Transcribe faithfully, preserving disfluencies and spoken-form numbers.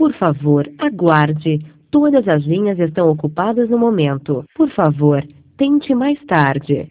Por favor, aguarde. Todas as linhas estão ocupadas no momento. Por favor, tente mais tarde.